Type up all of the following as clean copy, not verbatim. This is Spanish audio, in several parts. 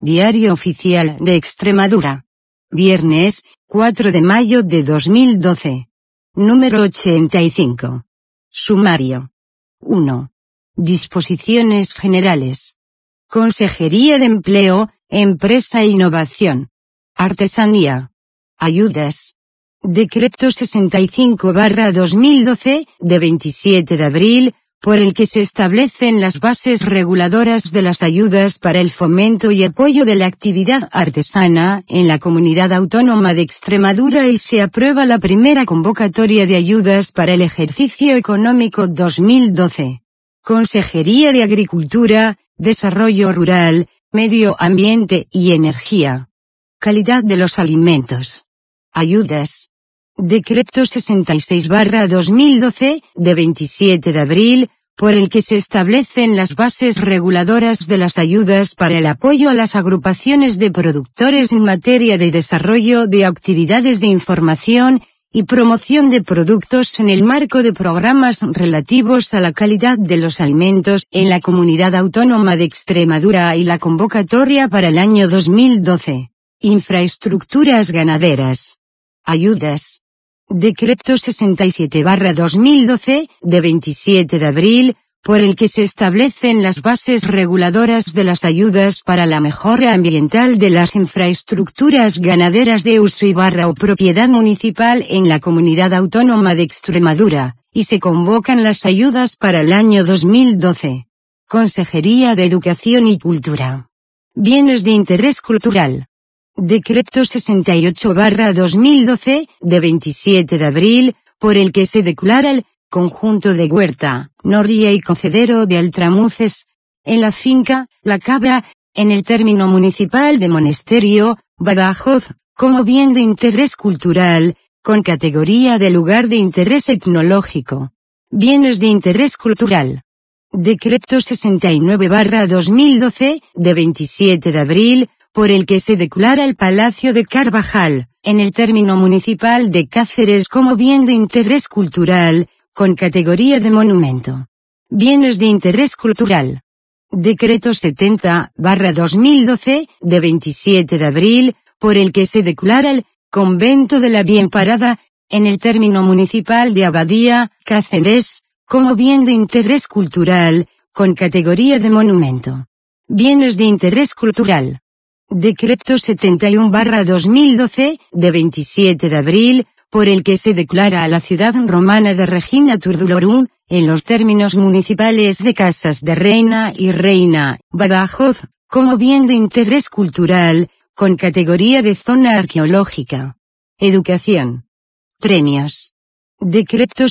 Diario Oficial de Extremadura. Viernes, 4 de mayo de 2012. Número 85. Sumario. 1. Disposiciones generales. Consejería de Empleo, Empresa e Innovación. Artesanía. Ayudas. Decreto 65/2012, de 27 de abril, por el que se establecen las bases reguladoras de las ayudas para el fomento y apoyo de la actividad artesana en la Comunidad Autónoma de Extremadura y se aprueba la primera convocatoria de ayudas para el ejercicio económico 2012. Consejería de Agricultura, Desarrollo Rural, Medio Ambiente y Energía. Calidad de los alimentos. Ayudas. Decreto 66/2012, de 27 de abril, por el que se establecen las bases reguladoras de las ayudas para el apoyo a las agrupaciones de productores en materia de desarrollo de actividades de información y promoción de productos en el marco de programas relativos a la calidad de los alimentos en la Comunidad Autónoma de Extremadura y la convocatoria para el año 2012. Infraestructuras ganaderas. Ayudas. Decreto 67/2012, de 27 de abril, por el que se establecen las bases reguladoras de las ayudas para la mejora ambiental de las infraestructuras ganaderas de uso o propiedad municipal en la Comunidad Autónoma de Extremadura, y se convocan las ayudas para el año 2012. Consejería de Educación y Cultura. Bienes de interés cultural. Decreto 68/2012, de 27 de abril, por el que se declara el conjunto de Huerta, Norria y Cocedero de Altramuces, en la finca La Cabra, en el término municipal de Monesterio, Badajoz, como bien de interés cultural, con categoría de lugar de interés etnológico. Bienes de interés cultural. Decreto 69/2012, de 27 de abril, por el que se declara el Palacio de Carvajal, en el término municipal de Cáceres como bien de interés cultural, con categoría de monumento. Bienes de interés cultural. Decreto 70/2012, de 27 de abril, por el que se declara el Convento de la Bienparada, en el término municipal de Abadía, Cáceres, como bien de interés cultural, con categoría de monumento. Bienes de interés cultural. Decreto 71/2012, de 27 de abril, por el que se declara a la ciudad romana de Regina Turdulorum, en los términos municipales de Casas de Reina y Reina, Badajoz, como bien de interés cultural, con categoría de zona arqueológica. Educación. Premios. Decreto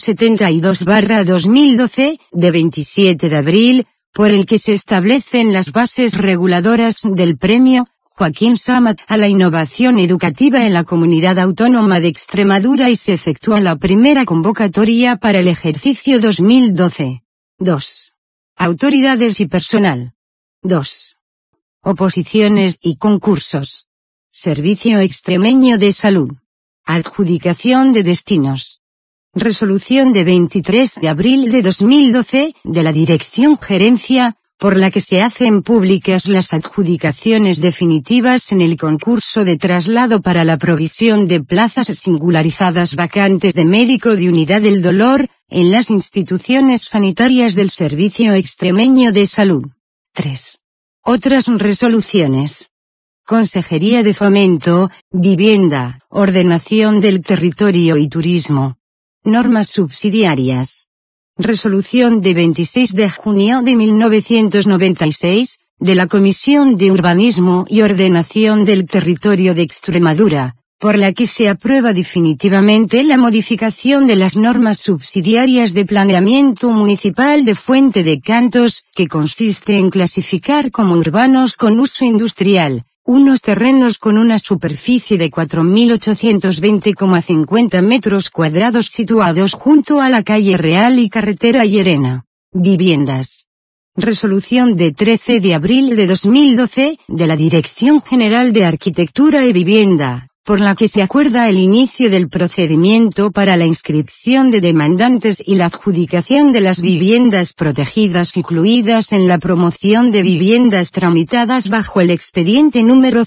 72/2012, de 27 de abril, por el que se establecen las bases reguladoras del Premio Joaquín Samat a la innovación educativa en la Comunidad Autónoma de Extremadura y se efectúa la primera convocatoria para el ejercicio 2012. 2. Autoridades y personal. 2. Oposiciones y concursos. Servicio Extremeño de Salud. Adjudicación de destinos. Resolución de 23 de abril de 2012, de la Dirección Gerencia, por la que se hacen públicas las adjudicaciones definitivas en el concurso de traslado para la provisión de plazas singularizadas vacantes de médico de unidad del dolor, en las instituciones sanitarias del Servicio Extremeño de Salud. 3. Otras resoluciones. Consejería de Fomento, Vivienda, Ordenación del Territorio y Turismo. Normas subsidiarias. Resolución de 26 de junio de 1996, de la Comisión de Urbanismo y Ordenación del Territorio de Extremadura, por la que se aprueba definitivamente la modificación de las normas subsidiarias de planeamiento municipal de Fuente de Cantos, que consiste en clasificar como urbanos con uso industrial, unos terrenos con una superficie de 4.820,50 metros cuadrados situados junto a la calle Real y carretera Llerena. Viviendas. Resolución de 13 de abril de 2012, de la Dirección General de Arquitectura y Vivienda, por la que se acuerda el inicio del procedimiento para la inscripción de demandantes y la adjudicación de las viviendas protegidas incluidas en la promoción de viviendas tramitadas bajo el expediente número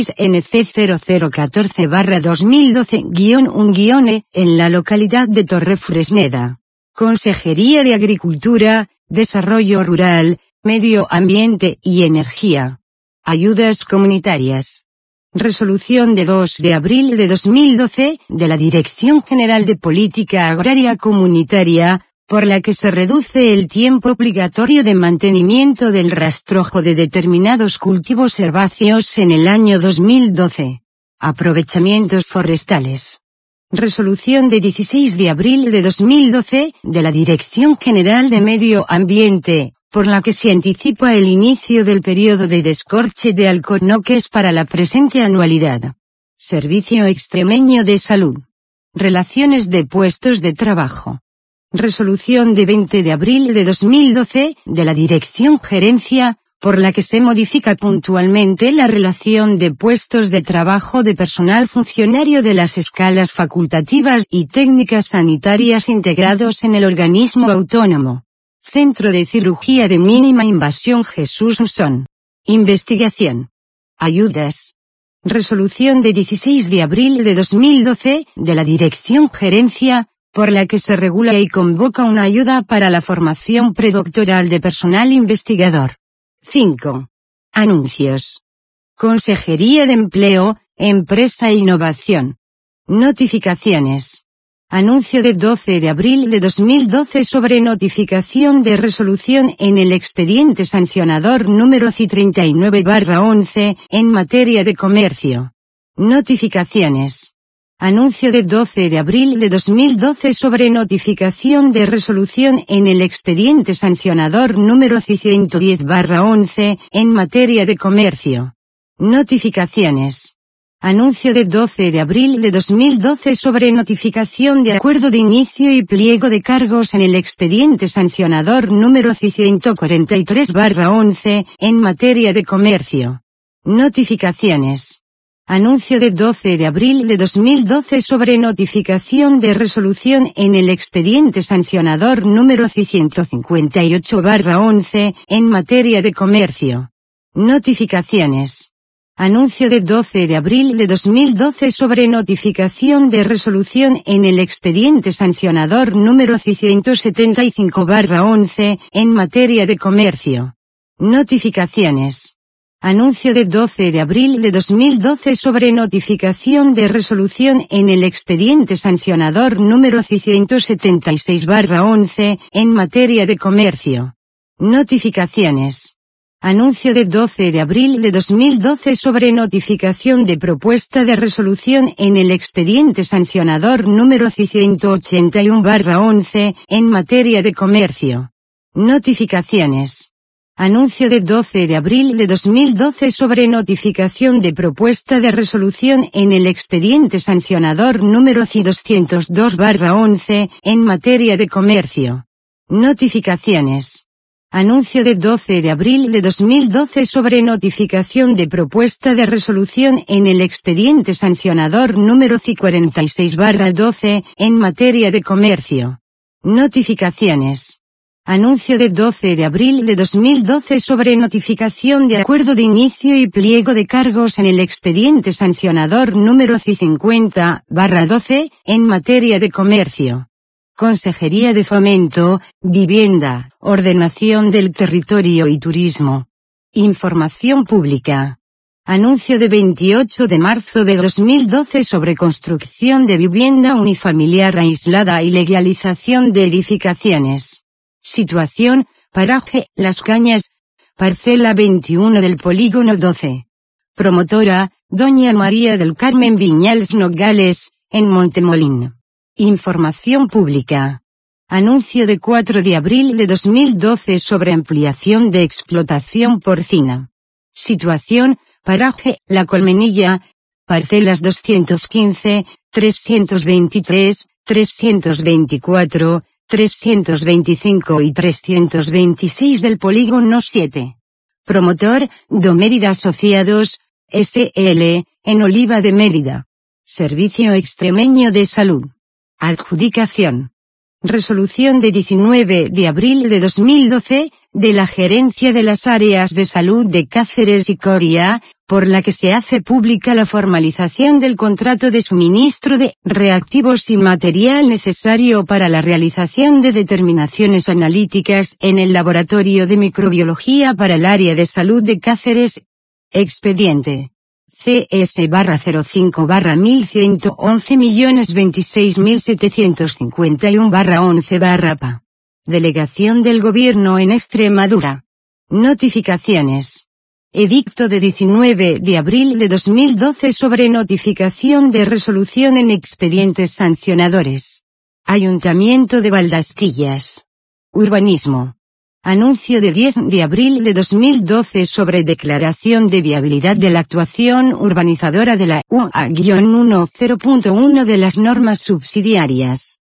06-NC0014/2012-1-E, en la localidad de Torrefresneda. Consejería de Agricultura, Desarrollo Rural, Medio Ambiente y Energía. Ayudas comunitarias. Resolución de 2 de abril de 2012, de la Dirección General de Política Agraria Comunitaria, por la que se reduce el tiempo obligatorio de mantenimiento del rastrojo de determinados cultivos herbáceos en el año 2012. Aprovechamientos forestales. Resolución de 16 de abril de 2012, de la Dirección General de Medio Ambiente, por la que se anticipa el inicio del periodo de descorche de alcornoques para la presente anualidad. Servicio Extremeño de Salud. Relaciones de puestos de trabajo. Resolución de 20 de abril de 2012, de la Dirección Gerencia, por la que se modifica puntualmente la relación de puestos de trabajo de personal funcionario de las escalas facultativas y técnicas sanitarias integrados en el organismo autónomo. Centro de Cirugía de Mínima Invasión Jesús Usón. Investigación. Ayudas. Resolución de 16 de abril de 2012, de la Dirección Gerencia, por la que se regula y convoca una ayuda para la formación predoctoral de personal investigador. 5. Anuncios. Consejería de Empleo, Empresa e Innovación. Notificaciones. Anuncio de 12 de abril de 2012 sobre notificación de resolución en el expediente sancionador número C39/11, en materia de comercio. Notificaciones. Anuncio de 12 de abril de 2012 sobre notificación de resolución en el expediente sancionador número C110/11, en materia de comercio. Notificaciones. Anuncio de 12 de abril de 2012 sobre notificación de acuerdo de inicio y pliego de cargos en el expediente sancionador número C143/11, en materia de comercio. Notificaciones. Anuncio de 12 de abril de 2012 sobre notificación de resolución en el expediente sancionador número C158/11, en materia de comercio. Notificaciones. Anuncio de 12 de abril de 2012 sobre notificación de resolución en el expediente sancionador número C175/11, en materia de comercio. Notificaciones. Anuncio de 12 de abril de 2012 sobre notificación de resolución en el expediente sancionador número C176/11, en materia de comercio. Notificaciones. Anuncio de 12 de abril de 2012 sobre notificación de propuesta de resolución en el expediente sancionador número C181/11, en materia de comercio. Notificaciones. Anuncio de 12 de abril de 2012 sobre notificación de propuesta de resolución en el expediente sancionador número C202/11, en materia de comercio. Notificaciones. Anuncio de 12 de abril de 2012 sobre notificación de propuesta de resolución en el expediente sancionador número C46/12, en materia de comercio. Notificaciones. Anuncio de 12 de abril de 2012 sobre notificación de acuerdo de inicio y pliego de cargos en el expediente sancionador número C50/12, en materia de comercio. Consejería de Fomento, Vivienda, Ordenación del Territorio y Turismo. Información pública. Anuncio de 28 de marzo de 2012 sobre construcción de vivienda unifamiliar aislada y legalización de edificaciones. Situación, paraje, Las Cañas, parcela 21 del polígono 12. Promotora, Doña María del Carmen Viñals Nogales, en Montemolín. Información pública. Anuncio de 4 de abril de 2012 sobre ampliación de explotación porcina. Situación, paraje, La Colmenilla, parcelas 215, 323, 324, 325 y 326 del polígono 7. Promotor, Domérida Asociados, S.L., en Oliva de Mérida. Servicio Extremeño de Salud. Adjudicación. Resolución de 19 de abril de 2012, de la Gerencia de las Áreas de Salud de Cáceres y Coria, por la que se hace pública la formalización del contrato de suministro de reactivos y material necesario para la realización de determinaciones analíticas en el Laboratorio de Microbiología para el Área de Salud de Cáceres. Expediente CS-005-11.111.751-11/PA. Delegación del Gobierno en Extremadura. Notificaciones. Edicto de 19 de abril de 2012 sobre notificación de resolución en expedientes sancionadores. Ayuntamiento de Valdastillas. Urbanismo. Anuncio de 10 de abril de 2012 sobre declaración de viabilidad de la actuación urbanizadora de la UA-10.1 de las normas subsidiarias.